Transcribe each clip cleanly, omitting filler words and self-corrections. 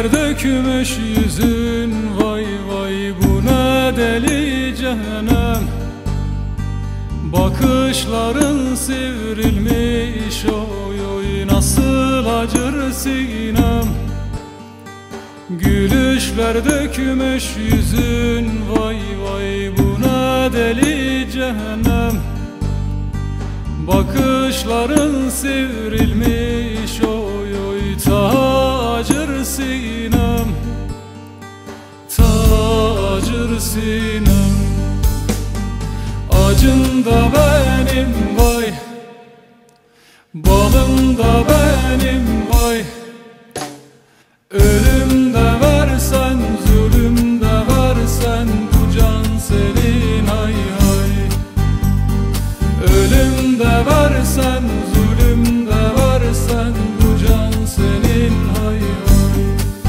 Gülüşler dökmüş yüzün, vay vay bu ne deli cehennem. Bakışların sivrilmiş, oy oy nasıl acır sinem. Gülüşler dökmüş yüzün, vay vay bu ne deli cehennem. Bakışların sivrilmiş, oy oy acır sinem, acır sinem. Acın da benim vay, balım da benim vay. Ölüm de versen, zulüm de versen, bu can senin hay hay. Ölüm de versen, zulüm de versen, bu can senin hay hay.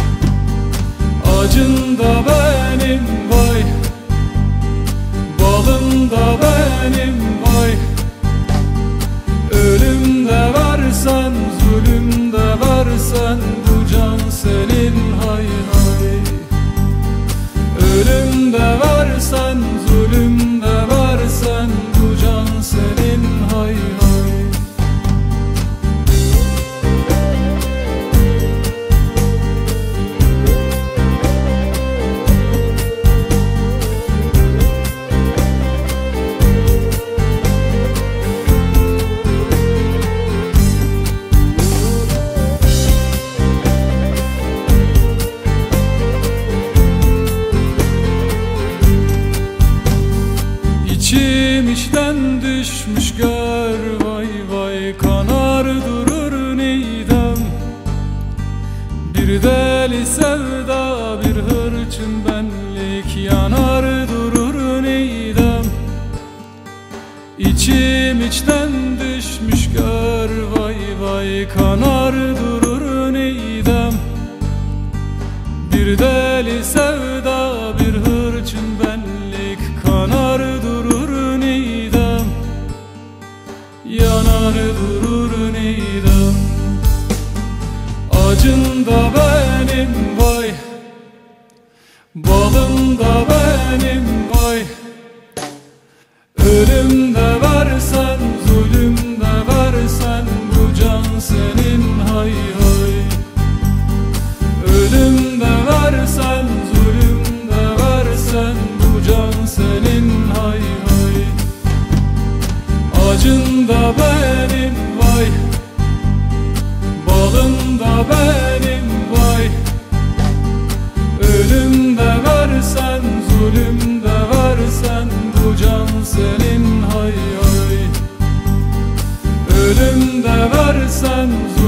Acın da benim vay, balım da benim vay. Ölüm de versen, zulüm de versen, bu can senin hay hay. Ölüm de versen, zulüm de versen, bu can senin hay hay. İçim içten düşmüş gör, vay vay kanar durur nidam. Bir deli sevda, bir hırçın benlik yanar durur nidam. İçim içten düşmüş gör, vay vay kanar durur nidam. Bir deli sevda, bir hırçın benlik kanar durur nidam, yanar durur nidam. Acın da benim vay, balım da benim vay. Ölüm de versen, zulüm de versen, bu can senin hay hay. Ölüm de versen, zulüm de versen, bu can senin hay hay. Acın da benim vay, balım da benim vay. Ölüm de versen, zulüm de versen, bu can senin hay hay. Ölüm de versen,